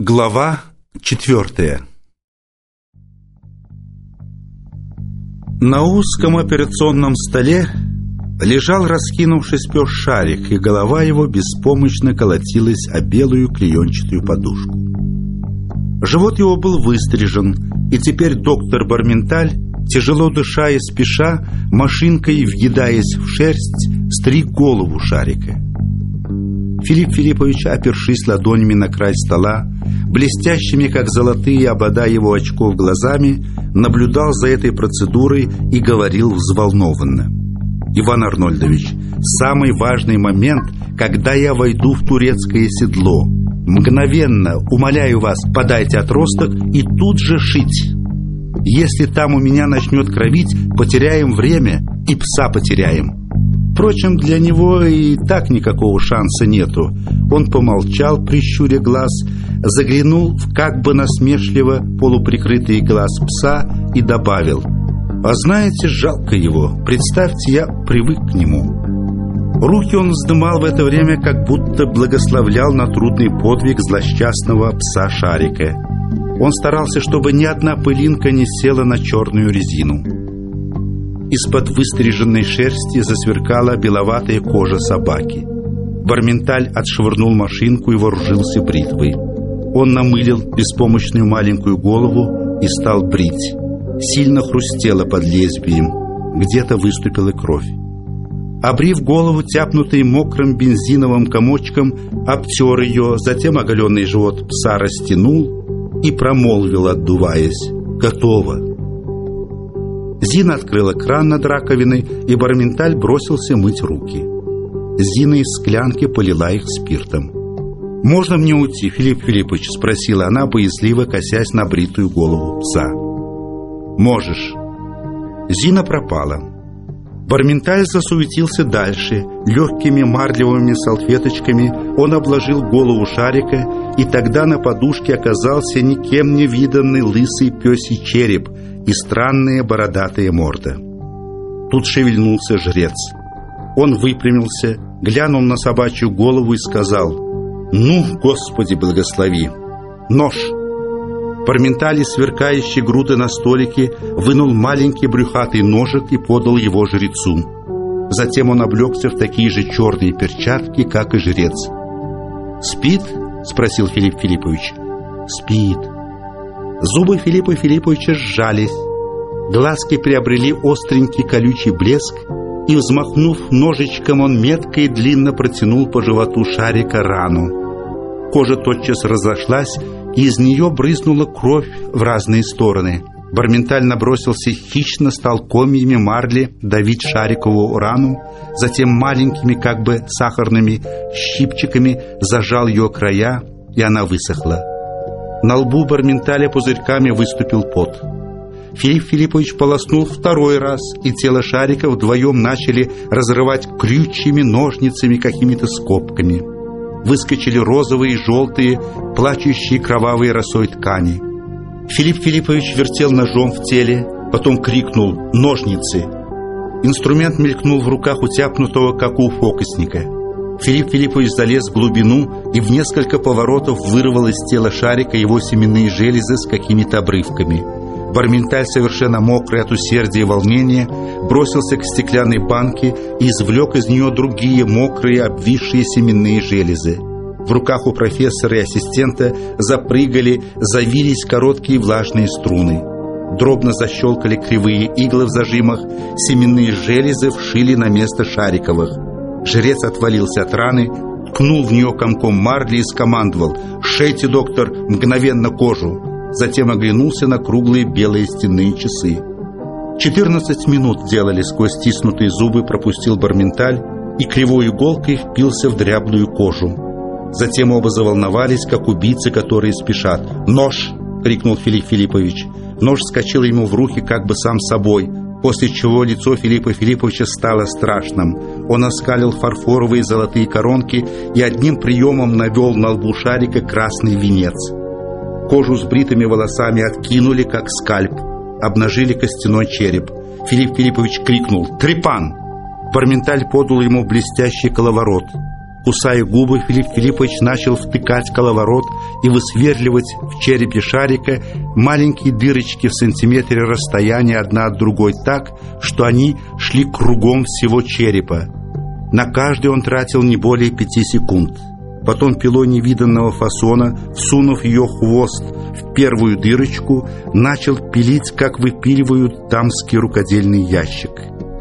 Глава 4. На узком операционном столе лежал, раскинувшись, пес Шарик, и голова его беспомощно колотилась о белую клеенчатую подушку. Живот его был выстрижен, и теперь доктор Барменталь, тяжело дыша и спеша, машинкой въедаясь в шерсть, стриг голову Шарика. Филипп Филиппович, опершись ладонями на край стола, блестящими, как золотые обода его очков глазами, наблюдал за этой процедурой и говорил взволнованно: «Иван Арнольдович, самый важный момент, когда я войду в турецкое седло. Мгновенно, умоляю вас, подайте отросток и тут же шить. Если там у меня начнет кровить, потеряем время и пса потеряем». Впрочем, для него и так никакого шанса нету. Он помолчал, прищуря глаз, заглянул в как бы насмешливо полуприкрытый глаз пса и добавил: «А знаете, жалко его. Представьте, я привык к нему». Руки он вздымал в это время, как будто благословлял на трудный подвиг злосчастного пса Шарика. Он старался, чтобы ни одна пылинка не села на черную резину. Из-под выстриженной шерсти засверкала беловатая кожа собаки. Барменталь отшвырнул машинку и вооружился бритвой. Он намылил беспомощную маленькую голову и стал брить. Сильно хрустело под лезвием, где-то выступила кровь. Обрив голову, тяпнутый мокрым бензиновым комочком, обтер ее, затем оголенный живот пса растянул и промолвил, отдуваясь: «Готово». Зина открыла кран над раковиной, и Барменталь бросился мыть руки. Зина из склянки полила их спиртом. «Можно мне уйти, Филипп Филиппович?» — спросила она, боязливо косясь на бритую голову пса. «Можешь». Зина пропала. Барменталь засуетился дальше. Легкими марлевыми салфеточками он обложил голову Шарика, и тогда на подушке оказался никем не виданный лысый пёсий череп и странная бородатая морда. Тут шевельнулся жрец. Он выпрямился, глянул на собачью голову и сказал: «Ну, Господи, благослови! Нож!» Барменталь, сверкающий груды на столике, вынул маленький брюхатый ножик и подал его жрецу. Затем он облегся в такие же черные перчатки, как и жрец. «Спит?» — спросил Филипп Филиппович. «Спит». Зубы Филиппа Филипповича сжались, глазки приобрели остренький колючий блеск, и, взмахнув ножичком, он метко и длинно протянул по животу Шарика рану. Кожа тотчас разошлась, и из нее брызнула кровь в разные стороны. Барменталь набросился хищно, стал комьями марли давить Шарикову рану, затем маленькими, как бы сахарными щипчиками зажал ее края, и она высохла. На лбу Барменталя пузырьками выступил пот. Филипп Филиппович полоснул второй раз, и тело Шарика вдвоем начали разрывать крючьями, ножницами, какими-то скобками. Выскочили розовые, желтые, плачущие кровавой росой ткани. Филипп Филиппович вертел ножом в теле, потом крикнул: «Ножницы!». Инструмент мелькнул в руках утяпнутого, как у фокусника. Филипп Филиппович залез в глубину и в несколько поворотов вырвал из тела Шарика его семенные железы с какими-то обрывками. Барменталь, совершенно мокрый от усердия и волнения, бросился к стеклянной банке и извлек из нее другие мокрые, обвисшие семенные железы. В руках у профессора и ассистента запрыгали, завились короткие влажные струны. Дробно защелкали кривые иглы в зажимах, семенные железы вшили на место Шариковых. Жрец отвалился от раны, ткнул в нее комком марли и скомандовал: «Шейте, доктор, мгновенно кожу!» Затем оглянулся на круглые белые стенные часы. 14 минут делали сквозь стиснутые зубы, пропустил Барменталь и кривой иголкой впился в дряблую кожу. Затем оба заволновались, как убийцы, которые спешат. «Нож!» — крикнул Филипп Филиппович. Нож вскочил ему в руки как бы сам собой, после чего лицо Филиппа Филипповича стало страшным. Он оскалил фарфоровые золотые коронки и одним приемом навел на лбу Шарика красный венец. Кожу с бритыми волосами откинули, как скальп, обнажили костяной череп. Филипп Филиппович крикнул: «Трепан!». Барменталь подал ему блестящий коловорот. Кусая губы, Филипп Филиппович начал втыкать коловорот и высверливать в черепе Шарика маленькие дырочки в сантиметре расстояния одна от другой так, что они шли кругом всего черепа. На каждый он тратил не более 5 секунд. Потом пилой невиданного фасона, всунув ее хвост в первую дырочку, начал пилить, как выпиливают дамский рукодельный ящик.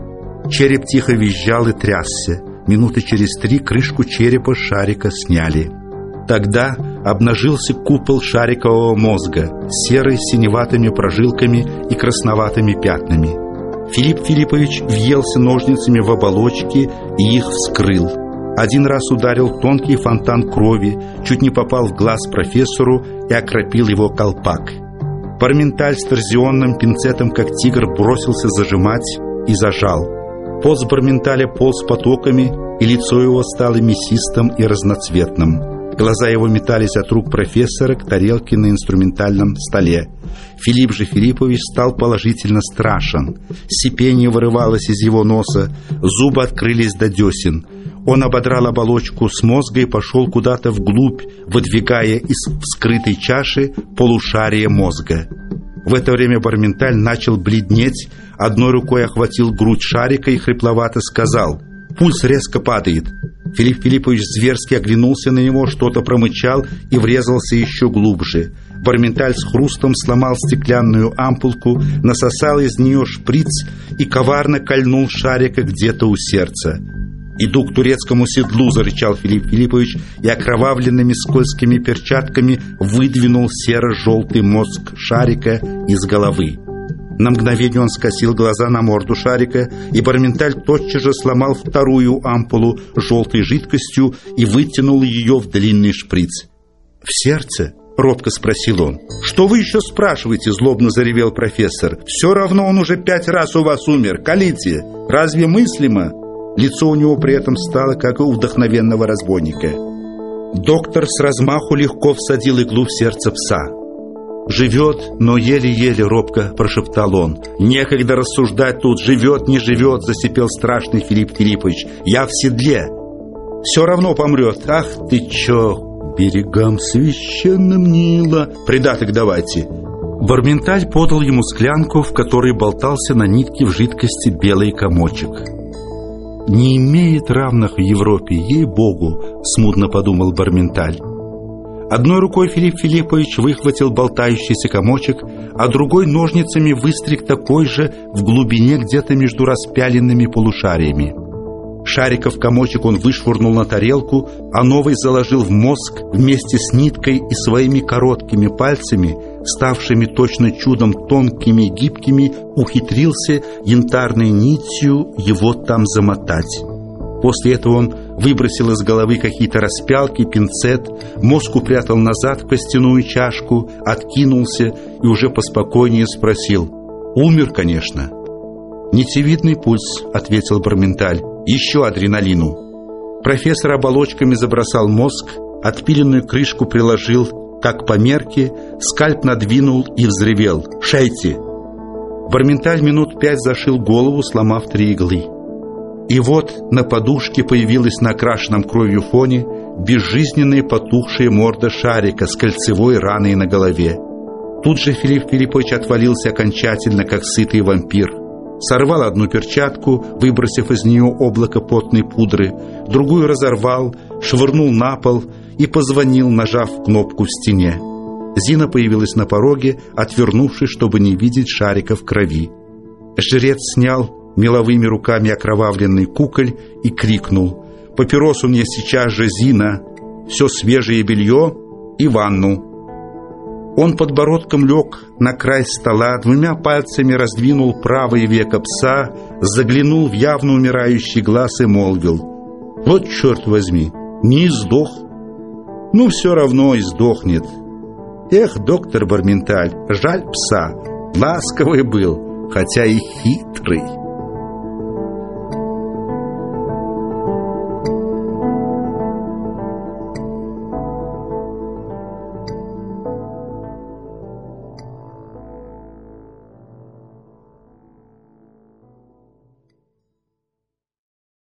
Череп тихо визжал и трясся. Минуты через 3 крышку черепа Шарика сняли. Тогда обнажился купол шарикового мозга, серый с синеватыми прожилками и красноватыми пятнами. Филипп Филиппович въелся ножницами в оболочки и их вскрыл. Один раз ударил тонкий фонтан крови, чуть не попал в глаз профессору и окропил его колпак. Барменталь с торзионным пинцетом, как тигр, бросился зажимать и зажал. Пот с Барменталя полз потоками, и лицо его стало мясистым и разноцветным. Глаза его метались от рук профессора к тарелке на инструментальном столе. Филипп же Филиппович стал положительно страшен. Сипение вырывалось из его носа, зубы открылись до десен. Он ободрал оболочку с мозга и пошел куда-то вглубь, выдвигая из вскрытой чаши полушарие мозга. В это время Барменталь начал бледнеть, одной рукой охватил грудь Шарика и хрипловато сказал: «Пульс резко падает». Филипп Филиппович зверски оглянулся на него, что-то промычал и врезался еще глубже. Барменталь с хрустом сломал стеклянную ампулку, насосал из нее шприц и коварно кольнул Шарика где-то у сердца. «Иду к турецкому седлу», — зарычал Филипп Филиппович и окровавленными скользкими перчатками выдвинул серо-желтый мозг Шарика из головы. На мгновение он скосил глаза на морду Шарика, и Барменталь тотчас же сломал вторую ампулу желтой жидкостью и вытянул ее в длинный шприц. «В сердце?» — робко спросил он. «Что вы еще спрашиваете?» — злобно заревел профессор. «Все равно он уже 5 раз у вас умер. Колите! Разве мыслимо?» Лицо у него при этом стало, как у вдохновенного разбойника. Доктор с размаху легко всадил иглу в сердце пса. «Живет, но еле-еле», — робко прошептал он. «Некогда рассуждать тут, живет, не живет», — засипел страшный Филипп Филиппович. «Я в седле. Все равно помрет. Ах ты чё, берегам священным Нила. Придаток давайте». Барменталь подал ему склянку, в которой болтался на нитке в жидкости белый комочек. «Не имеет равных в Европе, ей-богу», — смутно подумал Барменталь. Одной рукой Филипп Филиппович выхватил болтающийся комочек, а другой ножницами выстриг такой же в глубине где-то между распяленными полушариями. Шариков комочек он вышвырнул на тарелку, а новый заложил в мозг вместе с ниткой и своими короткими пальцами, ставшими точно чудом тонкими и гибкими, ухитрился янтарной нитью его там замотать. После этого он выбросил из головы какие-то распялки, пинцет, мозг упрятал назад в костяную чашку, откинулся и уже поспокойнее спросил: «Умер, конечно». «Нитевидный пульс», — ответил Барменталь. «Еще адреналину». Профессор оболочками забросал мозг, отпиленную крышку приложил, как по мерке, скальп надвинул и взревел: «Шейте!». Барменталь минут 5 зашил голову, сломав 3 иглы. И вот на подушке появилась на окрашенном кровью фоне безжизненная потухшая морда Шарика с кольцевой раной на голове. Тут же Филипп Филиппович отвалился окончательно, как сытый вампир. Сорвал одну перчатку, выбросив из нее облако потной пудры, другую разорвал, швырнул на пол и позвонил, нажав кнопку в стене. Зина появилась на пороге, отвернувшись, чтобы не видеть Шарика в крови. Жрец снял меловыми руками окровавленный куколь и крикнул: «Папиросу мне сейчас же, Зина! Все свежее белье и ванну!» Он подбородком лег на край стола, 2 пальцами раздвинул правое веко пса, заглянул в явно умирающий глаз и молвил: «Вот черт возьми, не издох!» «Ну, все равно издохнет!» «Эх, доктор Барменталь, жаль пса, ласковый был, хотя и хитрый!»